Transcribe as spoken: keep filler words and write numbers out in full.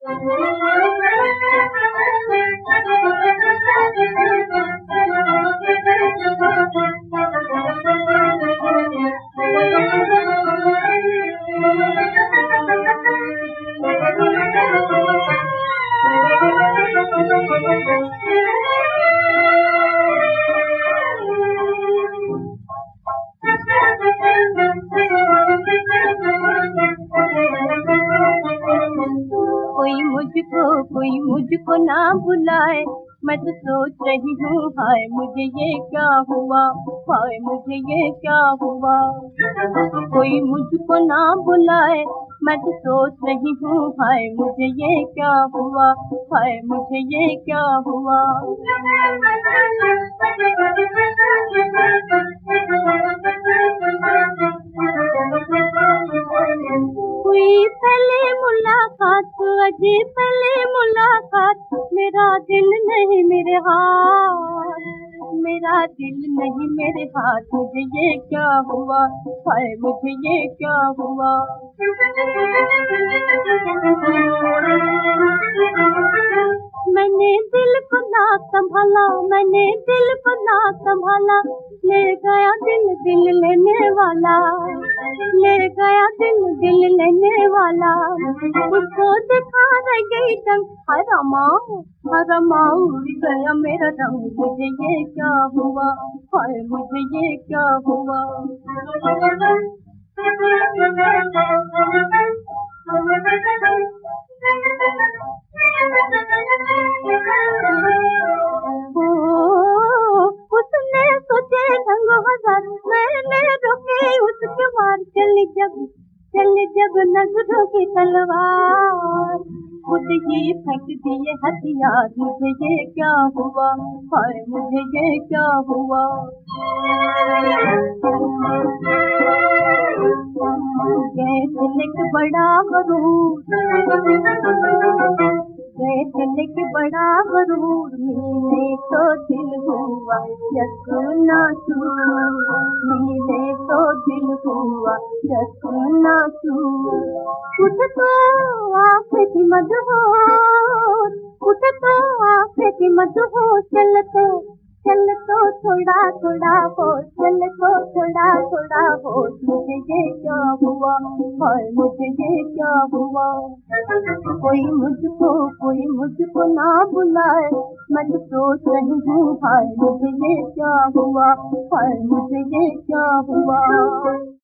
कोई मुझको कोई मुझको ना बुलाए, मैं तो सोच रही हूँ हाय मुझे ये क्या हुआ, हाय मुझे ये क्या हुआ। कोई मुझको ना बुलाए, मैं तो सोच रही हूँ हाय मुझे ये क्या हुआ, हाय मुझे ये क्या हुआ। हुई पहले मुलाकात, अजी पहले मुलाकात, मेरा दिल नहीं मेरे हाथ, मेरा दिल नहीं मेरे हाथ, मुझे ये क्या हुआ, हाय मुझे ये क्या हुआ। मैंने दिल को ना संभाला, मैंने दिल को ना संभाला, ले गया दिल दिल लेने वाला, ले गया दिल दिल लेने वाला। उसको दिखा रह गई जंग, हरमा हरमा उड़ गया मेरा रंग, मुझे ये क्या हुआ, हाय मुझे ये क्या हुआ। उसने सोचे ढंग हजार, मैंने रोके उसके वार, चली जब चली जब नजरों की तलवार, खुद ही फेंक दिए हथियार, मुझे ये क्या हुआ, हाय मुझे ये क्या हुआ। गए दिल के बड़ा गरूर, गए दिल के बड़ा गरूर, मिले तो दिल हुआ यकनासूर, मिले तो दिल हुआ यकनासूर। उठ तो आँखें थी मदहोश, उठ तो आँखें थी मदहोश, चल तो चल तो थोड़ा थोड़ा होश, चल तो थोड़ा थोड़ा होश, मुझे ये क्या हुआ, हाय मुझे ये क्या हुआ। कोई मुझको कोई मुझको ना बुलाए, मैं तो सोच रही हूँ हाय मुझे ये क्या हुआ, हाय मुझे ये क्या हुआ।